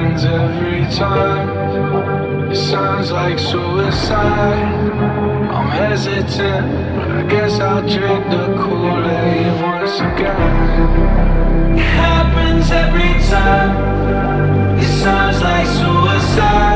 happens every time. It sounds like suicide. I'm hesitant, but I guess I'll drink the Kool-Aid once again. It happens every time. It sounds like suicide.